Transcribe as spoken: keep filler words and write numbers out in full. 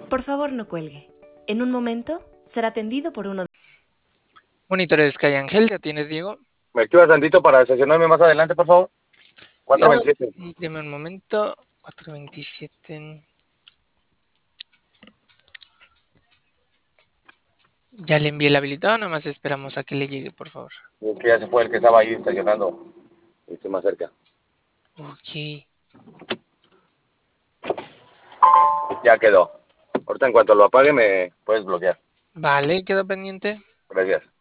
Por favor, no cuelgue. En un momento será atendido por uno de... Monitores Sky Ángel, ¿ya tienes, Diego? ¿Me activas tantito para sesionarme más adelante, por favor? cuatro Claro, veintisiete. sí, deme un momento. cuatro veintisiete. Ya le envié el habilitado, nada más esperamos a que le llegue, por favor. Es que ya se fue el que estaba ahí estacionando. Estoy más cerca. Ok. Ya quedó. Ahorita en cuanto lo apague me puedes bloquear. Vale, quedó pendiente. Gracias.